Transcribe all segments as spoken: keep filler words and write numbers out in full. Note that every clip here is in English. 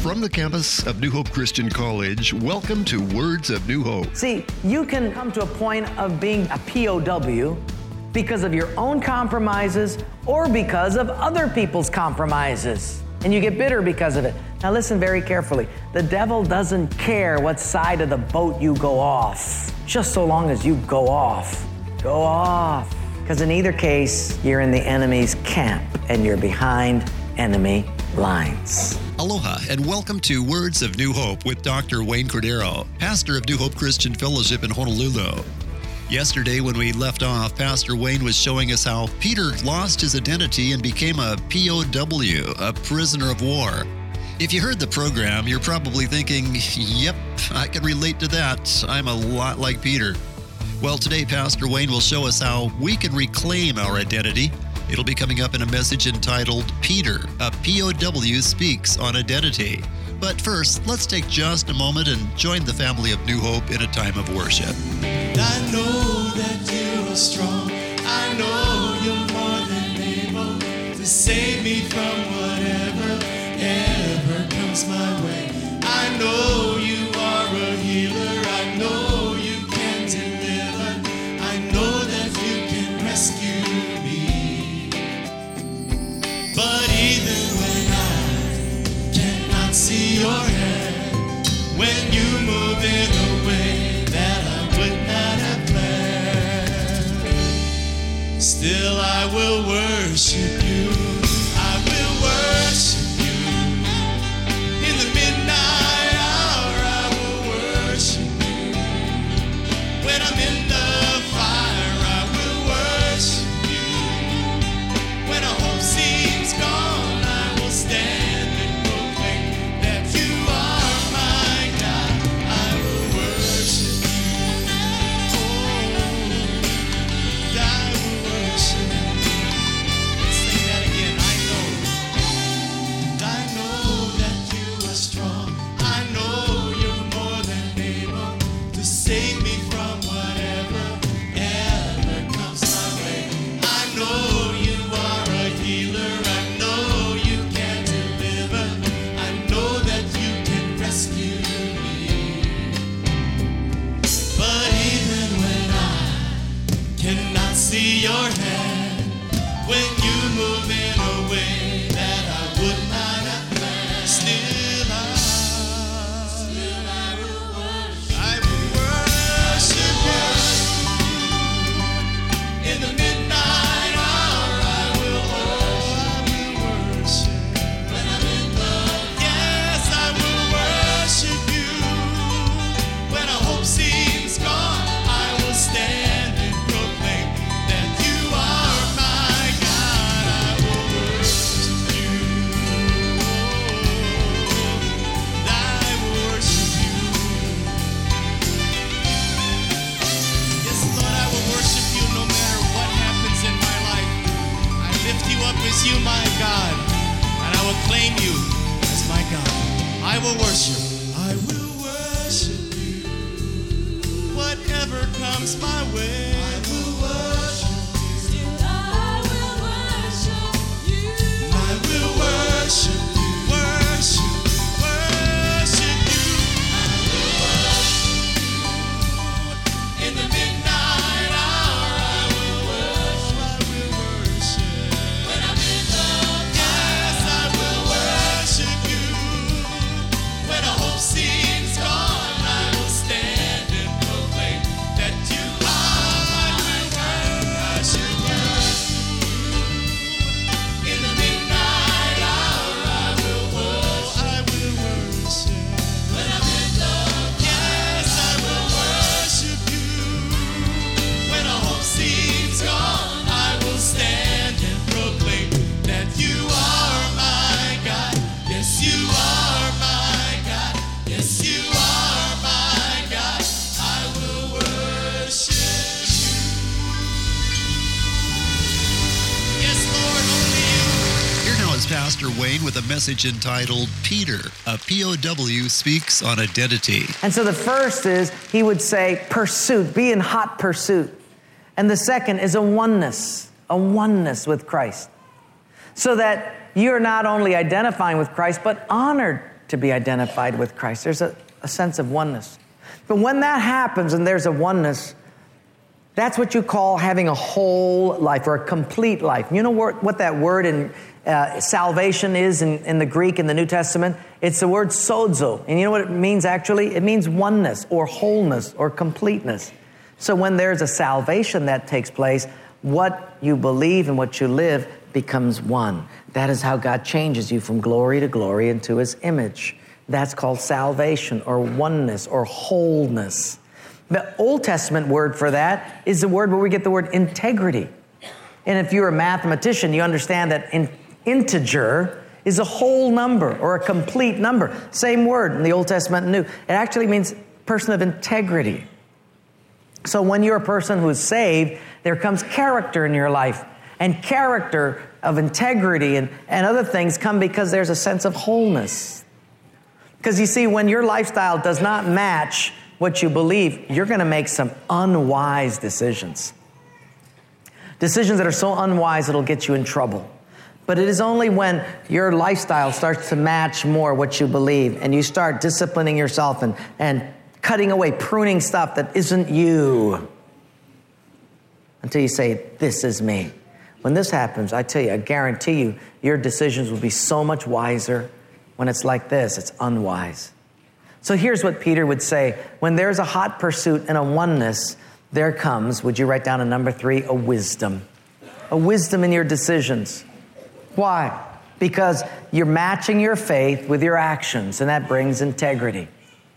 From the campus of New Hope Christian College, welcome to Words of New Hope. See, you can come to a point of being a P O W because of your own compromises or because of other people's compromises. And you get bitter because of it. Now listen very carefully. The devil doesn't care what side of the boat you go off, just so long as you go off. Go off. Because in either case, you're in the enemy's camp and you're behind enemy lines. Aloha and welcome to Words of New Hope with Doctor Wayne Cordero, pastor of New Hope Christian Fellowship in Honolulu. Yesterday when we left off, Pastor Wayne was showing us how Peter lost his identity and became a P O W, a prisoner of war. If you heard the program, you're probably thinking, yep, I can relate to that. I'm a lot like Peter. Well, today Pastor Wayne will show us how we can reclaim our identity. It'll be coming up in a message entitled Peter, a P O W Speaks on Identity. But first, let's take just a moment and join the family of New Hope in a time of worship. I know that you are strong. I know you're more than able to save me from whatever ever comes my way. I know you are a healer. I know you can deliver. I know that you can rescue me. But even when I cannot see your hand, when you move in a way that I would not have planned, still I will worship you. I will worship you. In the midnight hour I will worship you. When I'm in the fire I will worship you. When a hope seems gone I will stand and proclaim that you are my God. I will worship you. Oh, I will worship you. Let's sing that again. I know. I know that you are strong. I know you're more than able to save me from whatever ever comes my way. I know you are a healer. I know you can deliver. I know that you can rescue me. But even when I cannot see your hand, when you move in a way that I would not have planned, still I, still I will worship, I will worship you. In the midnight hour I will, oh, I will worship. When I'm in love, yes, I will worship you. When a hope seems gone, I will stand and proclaim that you are my God. I will worship you. I will worship you. Yes, Lord, I will worship you no matter what happens in my life. I lift you up as you, my God, and I will claim you as my God. I will worship. I will worship you. Whatever comes my way, I will worship you. I will worship you. I will worship you. Worship, worship you. I will worship you. In the midnight hour, I will worship. I will worship. When I'm in love, yes, I will worship you. When a hope seems gone, I will stand and proclaim that you are my God. I should worship you. In the midnight hour, I will worship. I will worship. When I'm in love, yes, I will worship you. When a hope seems gone, I will stand and proclaim that you are my God. Yes, you are my God. Yes, you are my God. I will worship you. Yes, Lord, only you. Here now is Pastor Wayne with a message entitled Peter, a P O W Speaks on Identity. And so the first is, he would say, pursuit, be in hot pursuit. And the second is a oneness, a oneness with Christ. So that you're not only identifying with Christ, but honored to be identified with Christ. There's a, a sense of oneness. But when that happens and there's a oneness, that's what you call having a whole life or a complete life. You know what, what that word in uh, salvation is in, in the Greek in the New Testament? It's the word sozo. And you know what it means actually? It means oneness or wholeness or completeness. So when there's a salvation that takes place, what you believe and what you live becomes one. That is how God changes you from glory to glory into His image. That's called salvation or oneness or wholeness. The Old Testament word for that is the word where we get the word integrity. And if you're a mathematician, you understand that an integer is a whole number or a complete number. Same word in the Old Testament and New. It actually means person of integrity. So when you're a person who is saved, there comes character in your life. And character of integrity and, and other things come because there's a sense of wholeness. Because you see, when your lifestyle does not match what you believe, you're going to make some unwise decisions. Decisions that are so unwise it'll get you in trouble. But it is only when your lifestyle starts to match more what you believe and you start disciplining yourself and, and cutting away, pruning stuff that isn't you until you say, this is me. When this happens, I tell you, I guarantee you, your decisions will be so much wiser. When it's like this, it's unwise. So here's what Peter would say. When there's a hot pursuit and a oneness, there comes, would you write down a number three, a wisdom. A wisdom in your decisions. Why? Because you're matching your faith with your actions, and that brings integrity.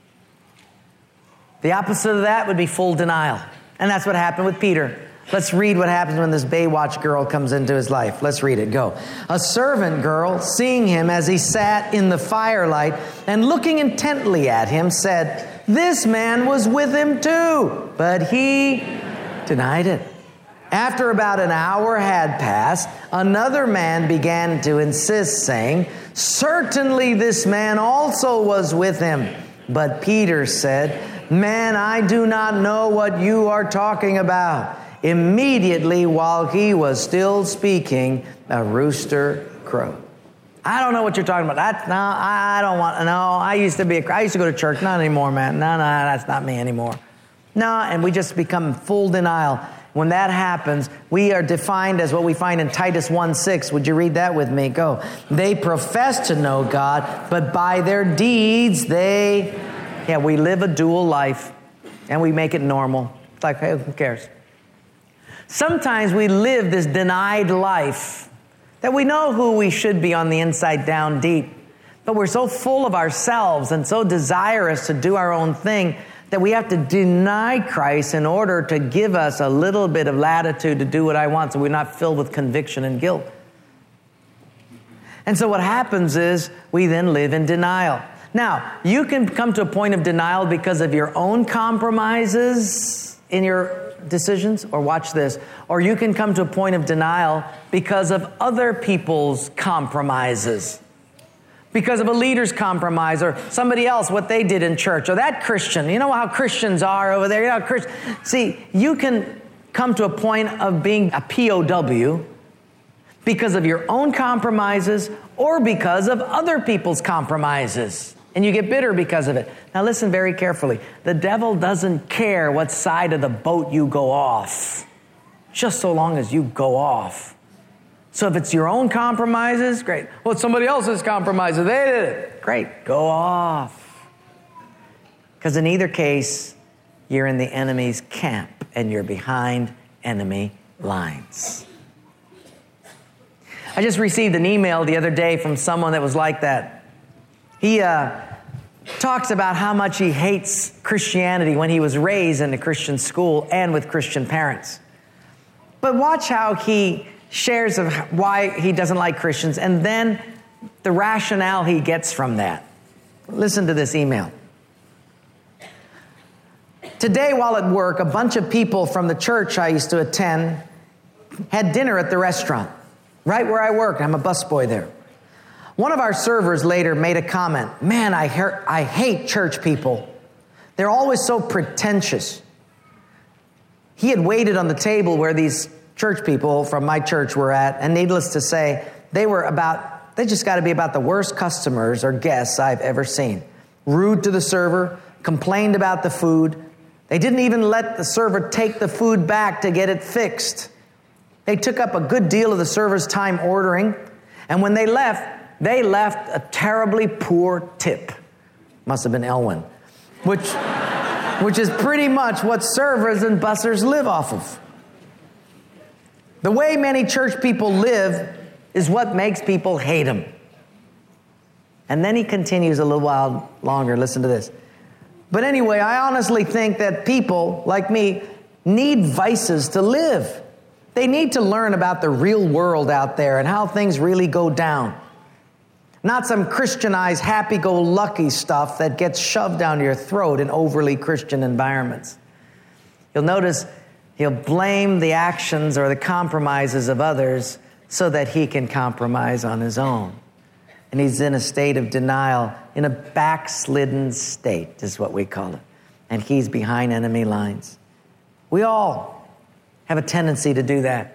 The opposite of that would be full denial. And that's what happened with Peter. Let's read what happens when this Baywatch girl comes into his life. Let's read it. Go. A servant girl, seeing him as he sat in the firelight and looking intently at him, said, this man was with him too. But he denied it. After about an hour had passed, another man began to insist, saying, certainly this man also was with him. But Peter said, man, I do not know what you are talking about. Immediately, while he was still speaking, a rooster crowed. I don't know what you're talking about. That's, no, I don't want, no, I used to be, a, I used to go to church. Not anymore, man. No, no, that's not me anymore. No, and we just become full denial. When that happens, we are defined as what we find in Titus one six. Would you read that with me? Go. They profess to know God, but by their deeds, they, yeah, we live a dual life, and we make it normal. It's like, hey, who cares? Sometimes we live this denied life that we know who we should be on the inside down deep, but we're so full of ourselves and so desirous to do our own thing that we have to deny Christ in order to give us a little bit of latitude to do what I want so we're not filled with conviction and guilt. And so what happens is we then live in denial. Now, you can come to a point of denial because of your own compromises in your decisions, or watch this, or you can come to a point of denial because of other people's compromises. Because of a leader's compromise or somebody else, what they did in church, or that Christian. You know how Christians are over there. You know, Christ- See, you can come to a point of being a P O W because of your own compromises or because of other people's compromises. And you get bitter because of it. Now listen very carefully. The devil doesn't care what side of the boat you go off, just so long as you go off. So if it's your own compromises, great. Well, it's somebody else's compromises. They did it. Great. Go off. Because in either case, you're in the enemy's camp and you're behind enemy lines. I just received an email the other day from someone that was like that. He uh, talks about how much he hates Christianity when he was raised in a Christian school and with Christian parents. But watch how he shares of why he doesn't like Christians and then the rationale he gets from that. Listen to this email. Today, while at work, a bunch of people from the church I used to attend had dinner at the restaurant, right where I work. I'm a busboy there. One of our servers later made a comment, man, I, hear, I hate church people. They're always so pretentious. He had waited on the table where these church people from my church were at, and needless to say, they were about they just got to be about the worst customers or guests I've ever seen. Rude to the server, complained about the food. They didn't even let the server take the food back to get it fixed. They took up a good deal of the server's time ordering, and when they left, they left a terribly poor tip. Must have been Elwyn, which, which is pretty much what servers and bussers live off of. The way many church people live is what makes people hate them. And then he continues a little while longer. Listen to this. But anyway, I honestly think that people like me need vices to live. They need to learn about the real world out there and how things really go down. Not some Christianized, happy-go-lucky stuff that gets shoved down your throat in overly Christian environments. You'll notice he'll blame the actions or the compromises of others so that he can compromise on his own. And he's in a state of denial, in a backslidden state is what we call it. And he's behind enemy lines. We all have a tendency to do that.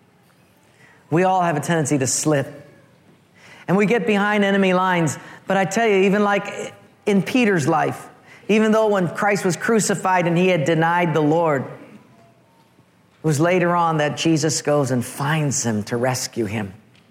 We all have a tendency to slip. And we get behind enemy lines. But I tell you, even like in Peter's life, even though when Christ was crucified and he had denied the Lord, it was later on that Jesus goes and finds him to rescue him.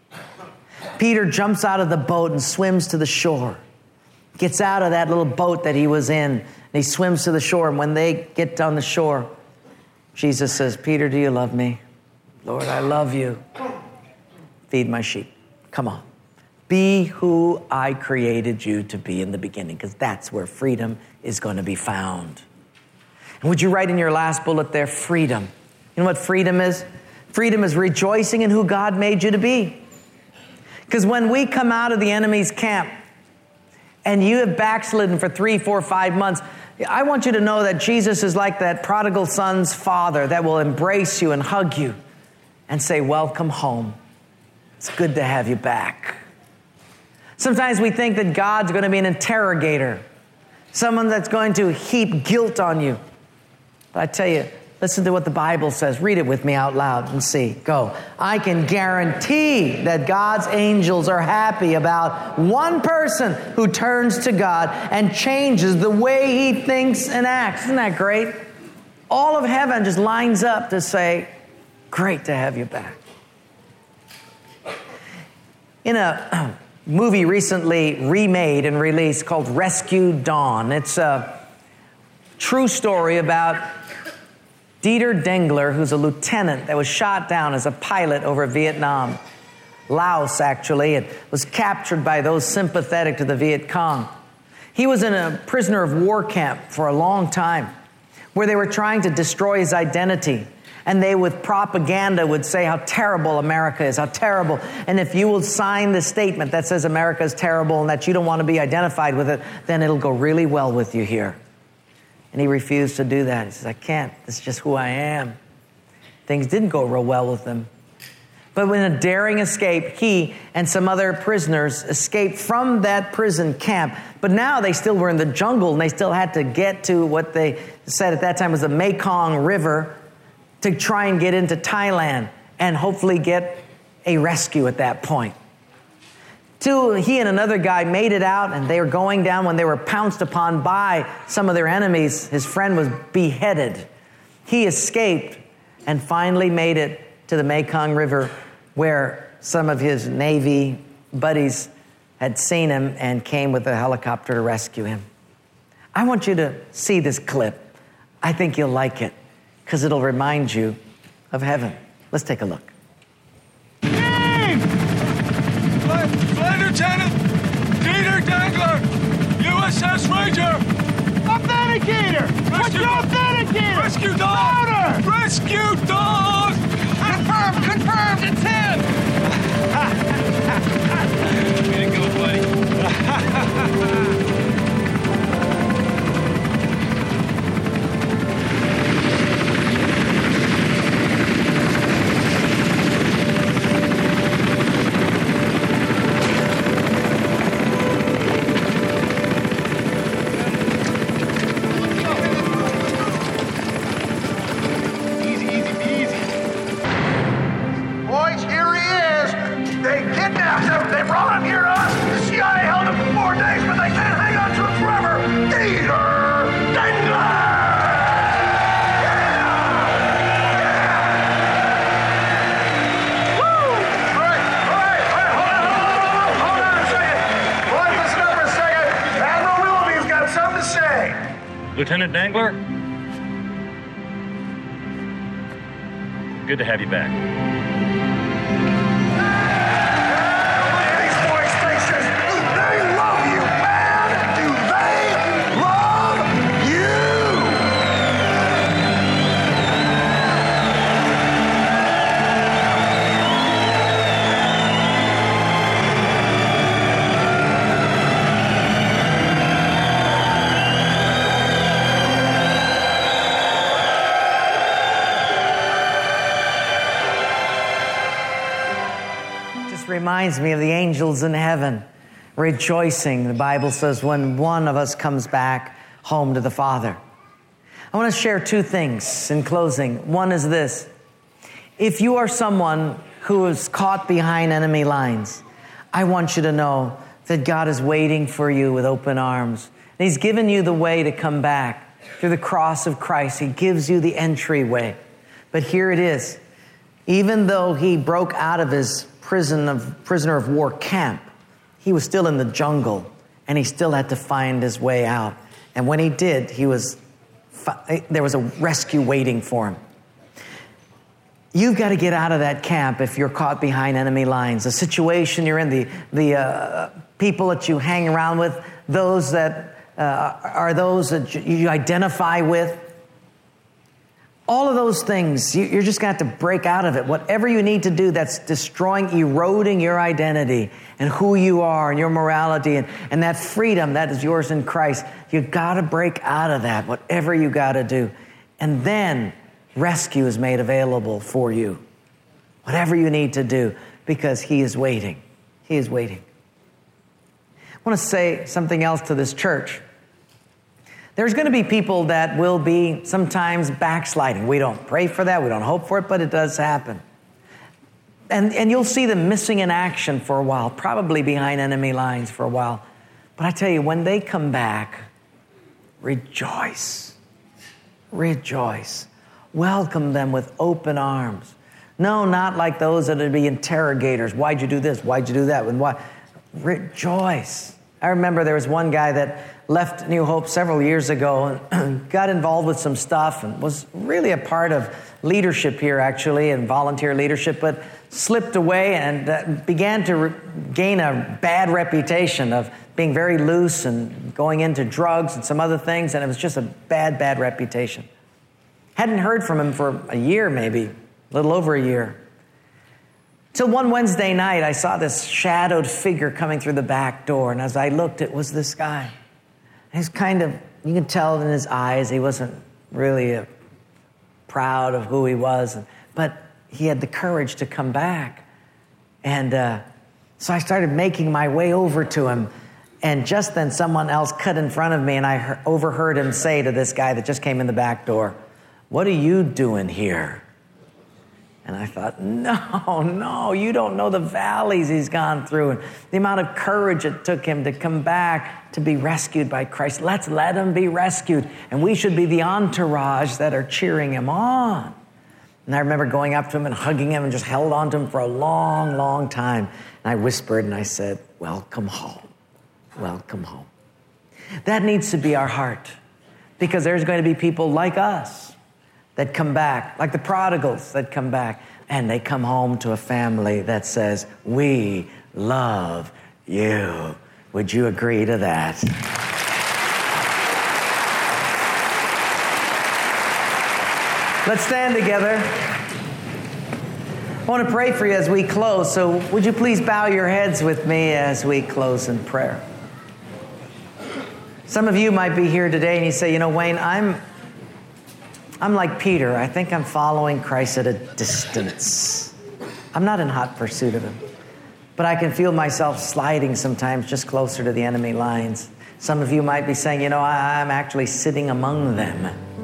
Peter jumps out of the boat and swims to the shore. Gets out of that little boat that he was in, and he swims to the shore. And when they get on the shore, Jesus says, Peter, do you love me? Lord, I love you. Feed my sheep. Come on. Be who I created you to be in the beginning, because that's where freedom is going to be found. And would you write in your last bullet there, freedom? You know what freedom is? Freedom is rejoicing in who God made you to be. Because when we come out of the enemy's camp and you have backslidden for three, four, five months, I want you to know that Jesus is like that prodigal son's father that will embrace you and hug you and say, welcome home. It's good to have you back. Sometimes we think that God's going to be an interrogator, someone that's going to heap guilt on you. But I tell you, listen to what the Bible says. Read it with me out loud and see. Go. I can guarantee that God's angels are happy about one person who turns to God and changes the way he thinks and acts. Isn't that great? All of heaven just lines up to say, great to have you back. In a movie recently remade and released called Rescue Dawn, it's a true story about Dieter Dengler, who's a lieutenant that was shot down as a pilot over Vietnam, Laos actually, and was captured by those sympathetic to the Viet Cong. He was in a prisoner of war camp for a long time where they were trying to destroy his identity. And they, with propaganda, would say how terrible America is, how terrible. And if you will sign the statement that says America is terrible and that you don't want to be identified with it, then it'll go really well with you here. And he refused to do that. He says, I can't. This is just who I am. Things didn't go real well with him. But in a daring escape, he and some other prisoners escaped from that prison camp. But now they still were in the jungle, and they still had to get to what they said at that time was the Mekong River to try and get into Thailand and hopefully get a rescue at that point. Two, he and another guy made it out, and they were going down when they were pounced upon by some of their enemies. His friend was beheaded. He escaped and finally made it to the Mekong River, where some of his Navy buddies had seen him and came with a helicopter to rescue him. I want you to see this clip. I think you'll like it because it'll remind you of heaven. Let's take a look. Flight Lieutenant Dieter Dengler, U S S Ranger. Authenticator! What's your authenticator? Rescue dog! Louder! Rescue dog! Confirmed! Confirmed! It's him! Way to go, buddy. Boys, here he is! They kidnapped him! They brought him Lieutenant Dangler? Good to have you back. These boy stations, they love you, man! Do they love you? Reminds me of the angels in heaven rejoicing. The Bible says when one of us comes back home to the Father. I want to share two things in closing. One is this. If you are someone who is caught behind enemy lines, I want you to know that God is waiting for you with open arms. And He's given you the way to come back through the cross of Christ. He gives you the entryway. But here it is. Even though he broke out of his prison of prisoner of war camp, he was still in the jungle, and he still had to find his way out. And when he did, he was there was a rescue waiting for him. You've got to get out of that camp if you're caught behind enemy lines. The situation you're in, the the uh, people that you hang around with, those that uh, are those that you identify with. All of those things, you're just going to have to break out of it. Whatever you need to do that's destroying, eroding your identity and who you are and your morality and, and that freedom that is yours in Christ, you've got to break out of that, whatever you got to do. And then rescue is made available for you. Whatever you need to do, because He is waiting. He is waiting. I want to say something else to this church. There's going to be people that will be sometimes backsliding. We don't pray for that. We don't hope for it, but it does happen. And, and you'll see them missing in action for a while, probably behind enemy lines for a while. But I tell you, when they come back, rejoice. Rejoice. Welcome them with open arms. No, not like those that would be interrogators. Why'd you do this? Why'd you do that? And why? Rejoice. I remember there was one guy that left New Hope several years ago and got involved with some stuff and was really a part of leadership here, actually, and volunteer leadership, but slipped away and uh, began to re- gain a bad reputation of being very loose and going into drugs and some other things, and it was just a bad, bad reputation. Hadn't heard from him for a year, maybe, a little over a year. So one Wednesday night, I saw this shadowed figure coming through the back door, and as I looked, it was this guy. He's kind of, you can tell in his eyes, he wasn't really uh, proud of who he was, but he had the courage to come back. And uh, so I started making my way over to him, and just then someone else cut in front of me, and I he- overheard him say to this guy that just came in the back door, "What are you doing here?" And I thought, no, no, you don't know the valleys he's gone through and the amount of courage it took him to come back to be rescued by Christ. Let's let him be rescued. And we should be the entourage that are cheering him on. And I remember going up to him and hugging him and just held on to him for a long, long time. And I whispered and I said, welcome home. Welcome home. That needs to be our heart, because there's going to be people like us that come back, like the prodigals that come back, and they come home to a family that says, we love you. Would you agree to that? Let's stand together. I want to pray for you as we close, so would you please bow your heads with me as we close in prayer? Some of you might be here today and you say, you know, Wayne, I'm I'm like Peter. I think I'm following Christ at a distance. I'm not in hot pursuit of him. But I can feel myself sliding sometimes just closer to the enemy lines. Some of you might be saying, you know, I, I'm actually sitting among them.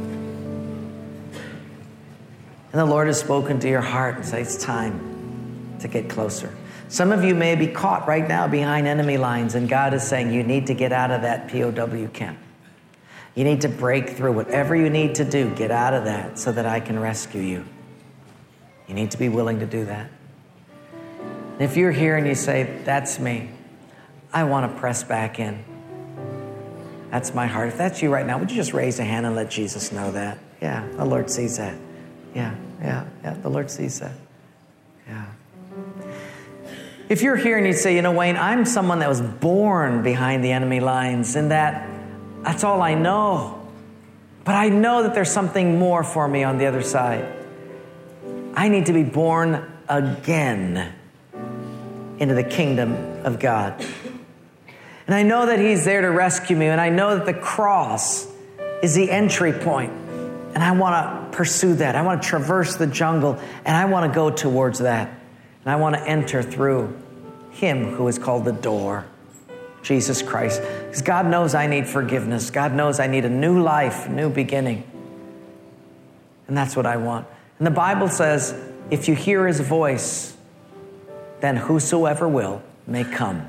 And the Lord has spoken to your heart and says, it's time to get closer. Some of you may be caught right now behind enemy lines, and God is saying you need to get out of that P O W camp. You need to break through. Whatever you need to do, get out of that so that I can rescue you. You need to be willing to do that. And if you're here and you say, that's me, I want to press back in. That's my heart. If that's you right now, would you just raise a hand and let Jesus know that? Yeah, the Lord sees that. Yeah, yeah, yeah, the Lord sees that. Yeah. If you're here and you say, you know, Wayne, I'm someone that was born behind the enemy lines, and that that's all I know. But I know that there's something more for me on the other side. I need to be born again into the kingdom of God. And I know that He's there to rescue me, and I know that the cross is the entry point. And I want to pursue that. I want to traverse the jungle, and I want to go towards that. And I want to enter through Him who is called the door, Jesus Christ. Because God knows I need forgiveness. God knows I need a new life, a new beginning. And that's what I want. And the Bible says, if you hear His voice, then whosoever will may come.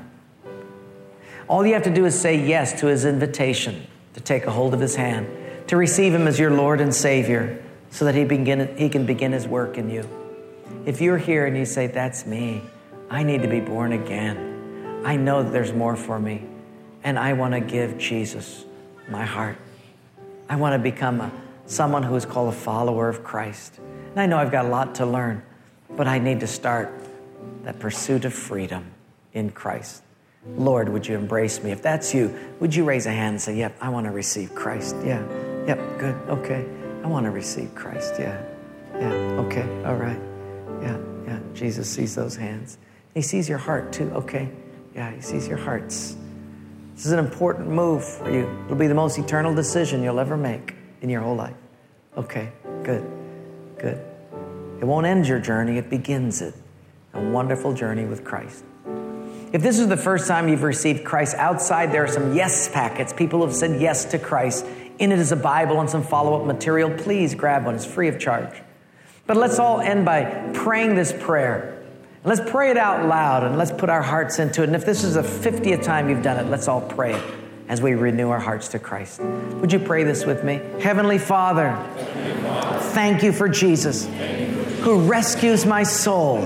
All you have to do is say yes to His invitation to take a hold of His hand, to receive Him as your Lord and Savior, so that He begin, He can begin His work in you. If you're here and you say, that's me, I need to be born again. I know that there's more for me, and I want to give Jesus my heart. I want to become a, someone who is called a follower of Christ. And I know I've got a lot to learn, but I need to start that pursuit of freedom in Christ. Lord, would you embrace me? If that's you, would you raise a hand and say, yep, I want to receive Christ. Yeah, yep, good, okay. I want to receive Christ, yeah, yeah, okay, all right. Yeah, yeah, Jesus sees those hands. He sees your heart too, okay. Yeah, He sees your hearts. This is an important move for you. It'll be the most eternal decision you'll ever make in your whole life. Okay, good, good. It won't end your journey, it begins it. A wonderful journey with Christ. If this is the first time you've received Christ, outside there are some yes packets. People who have said yes to Christ. In it is a Bible and some follow-up material. Please grab one. It's free of charge. But let's all end by praying this prayer. Let's pray it out loud, and let's put our hearts into it. And if this is the fiftieth time you've done it, let's all pray it as we renew our hearts to Christ. Would you pray this with me? Heavenly Father, thank you for Jesus, who rescues my soul.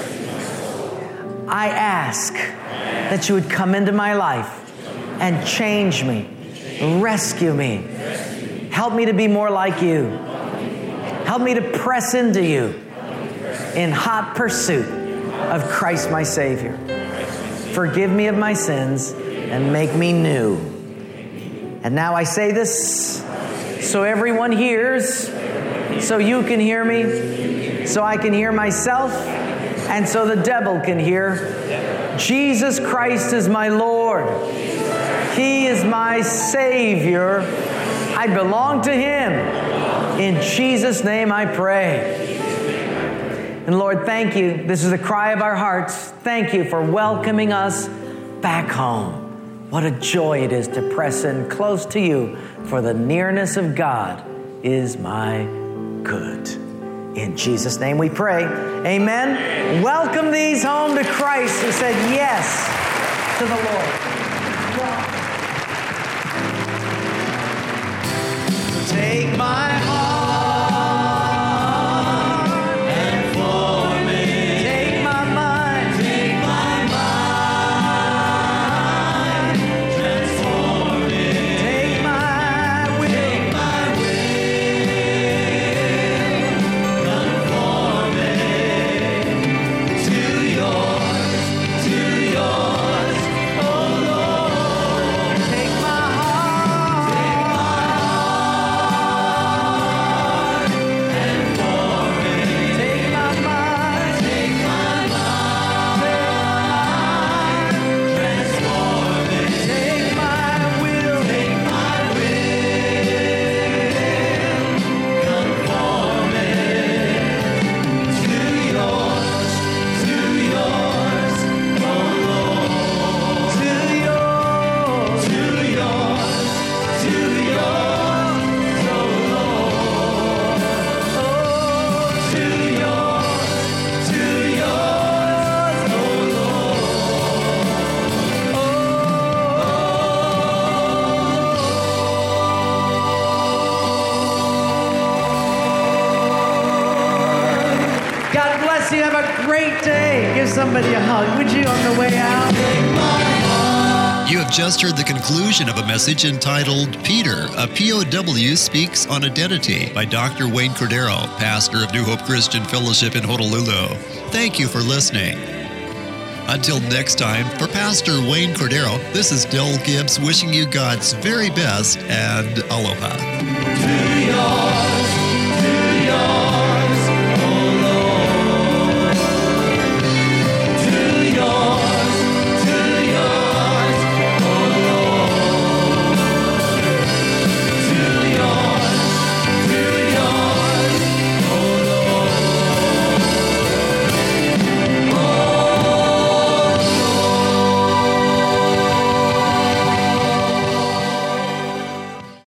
I ask that you would come into my life and change me, rescue me, help me to be more like you. Help me to press into you in hot pursuit of Christ my Savior. Forgive me of my sins and make me new. And now I say this so everyone hears, so you can hear me, so I can hear myself, and so the devil can hear. Jesus Christ is my Lord. He is my Savior. I belong to Him. In Jesus' name I pray. And Lord, thank you. This is the cry of our hearts. Thank you for welcoming us back home. What a joy it is to press in close to you, for the nearness of God is my good. In Jesus' name we pray. Amen. Welcome these home to Christ who said yes to the Lord. Take my heart. You have a great day. Give somebody a hug, would you, on the way out? You have just heard the conclusion of a message entitled Peter, a P O W Speaks on Identity by Doctor Wayne Cordero, pastor of New Hope Christian Fellowship in Honolulu. Thank you for listening. Until next time, for Pastor Wayne Cordero, this is Del Gibbs wishing you God's very best and aloha.